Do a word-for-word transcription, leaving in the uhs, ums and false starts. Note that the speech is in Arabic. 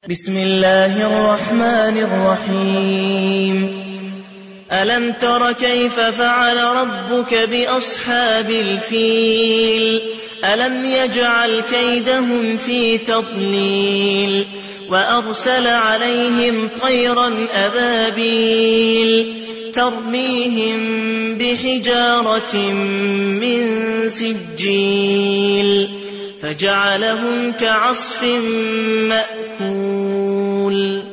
بسم الله الرحمن الرحيم. ألم تر كيف فعل ربك بأصحاب الفيل؟ ألم يجعل كيدهم في تضليل وأرسل عليهم طيرا أبابيل ترميهم بحجارة من سجيل فجعلهم كعصف مأكول.